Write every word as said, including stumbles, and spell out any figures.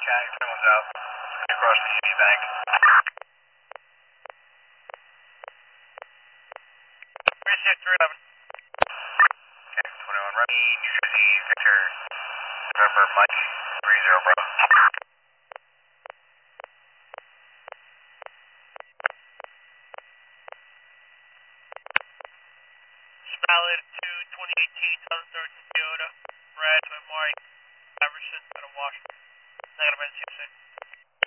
County, someone's out. Across the Union Bank. Precinct three eleven. Okay, twenty-one right. New Jersey, Victor, November, Mike, three zero, bro. Valid two twenty eighteen Southern thirteen Toyota, red by Mike Iverson out of Washington. Negative N C S A.